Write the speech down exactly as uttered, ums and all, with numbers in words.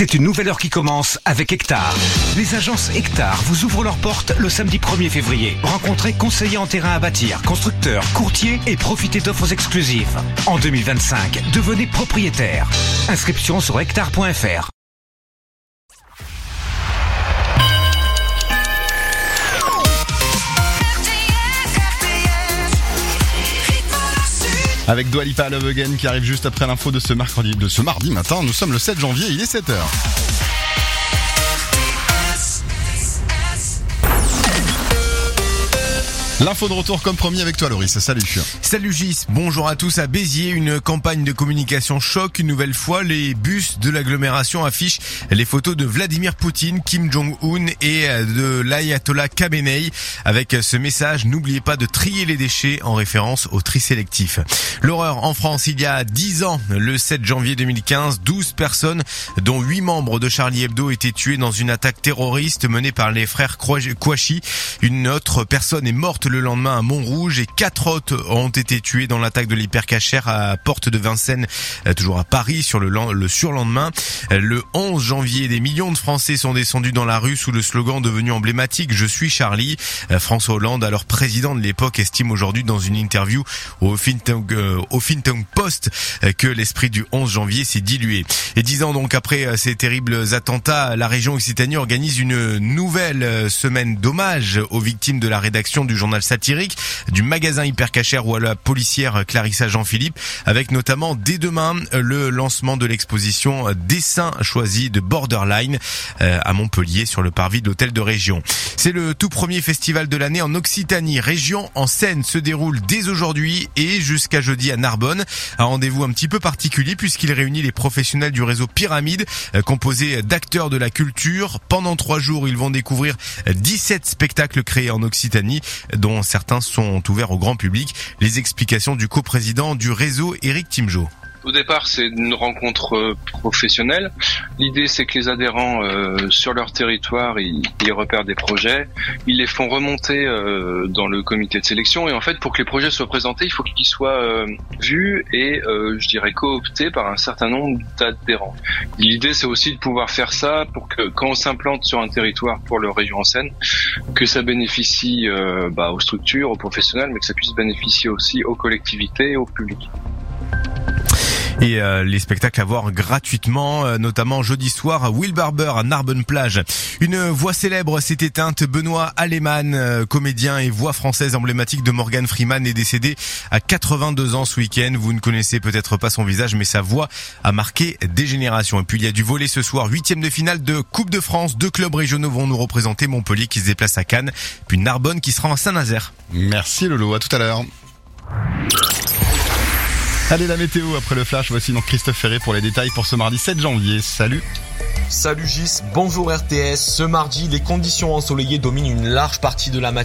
C'est une nouvelle heure qui commence avec Hectare. Les agences Hectare vous ouvrent leurs portes le samedi premier février. Rencontrez conseillers en terrain à bâtir, constructeurs, courtiers et profitez d'offres exclusives. En deux mille vingt-cinq, devenez propriétaire. Inscription sur hectare point f r. Avec Dua Lipa Love Again qui arrive juste après l'info de ce mercredi, de ce mardi matin. Nous sommes le sept janvier, il est sept heures. L'info de retour comme promis avec toi Loris, salut. Salut Gis, bonjour à tous. À Béziers, une campagne de communication choque une nouvelle fois. Les bus de l'agglomération affichent les photos de Vladimir Poutine, Kim Jong-un et de l'ayatollah Khamenei avec ce message: n'oubliez pas de trier les déchets, en référence au tri sélectif. L'horreur en France il y a dix ans, le sept janvier deux mille quinze, douze personnes dont huit membres de Charlie Hebdo étaient tués dans une attaque terroriste menée par les frères Kouachi. Une autre personne est morte le lendemain à Montrouge et quatre autres ont été tués dans l'attaque de l'hypercachère à Porte de Vincennes, toujours à Paris, sur le, le surlendemain. Le onze janvier, des millions de Français sont descendus dans la rue sous le slogan devenu emblématique: je suis Charlie. François Hollande, alors président de l'époque, estime aujourd'hui dans une interview au Huffington, euh, Huffington Post que l'esprit du onze janvier s'est dilué. Et dix ans donc après ces terribles attentats, la région Occitanie organise une nouvelle semaine d'hommage aux victimes de la rédaction du journal satirique, du magasin Hypercachère ou à la policière Clarissa Jean-Philippe, avec notamment dès demain le lancement de l'exposition Dessins choisis de Borderline à Montpellier sur le parvis de l'hôtel de région. C'est le tout premier festival de l'année en Occitanie. Région en scène se déroule dès aujourd'hui et jusqu'à jeudi à Narbonne. Un rendez-vous un petit peu particulier puisqu'il réunit les professionnels du réseau Pyramide, composé d'acteurs de la culture. Pendant trois jours, ils vont découvrir dix-sept spectacles créés en Occitanie, dont certains sont ouverts au grand public. Les explications du coprésident du réseau, Éric Timjo. Au départ, c'est une rencontre euh, professionnelle. L'idée, c'est que les adhérents, euh, sur leur territoire, ils, ils repèrent des projets, ils les font remonter euh, dans le comité de sélection. Et en fait, pour que les projets soient présentés, il faut qu'ils soient euh, vus et, euh, je dirais, cooptés par un certain nombre d'adhérents. L'idée, c'est aussi de pouvoir faire ça pour que, quand on s'implante sur un territoire pour le Région en Seine, que ça bénéficie euh, bah, aux structures, aux professionnels, mais que ça puisse bénéficier aussi aux collectivités et au public. Et euh, les spectacles à voir gratuitement, euh, notamment jeudi soir à Will Barber à Narbonne-Plage. Une voix célèbre s'est éteinte. Benoît Alemann, euh, comédien et voix française emblématique de Morgan Freeman, est décédé à quatre-vingt-deux ans ce week-end. Vous ne connaissez peut-être pas son visage, mais sa voix a marqué des générations. Et puis il y a du volley ce soir, huitième de finale de Coupe de France. Deux clubs régionaux vont nous représenter: Montpellier qui se déplace à Cannes, puis Narbonne qui sera à Saint-Nazaire. Merci Lolo, à tout à l'heure. Allez, la météo après le flash, voici donc Christophe Ferré pour les détails pour ce mardi sept janvier. Salut. Salut Gis, bonjour R T S. Ce mardi, les conditions ensoleillées dominent une large partie de la matinée.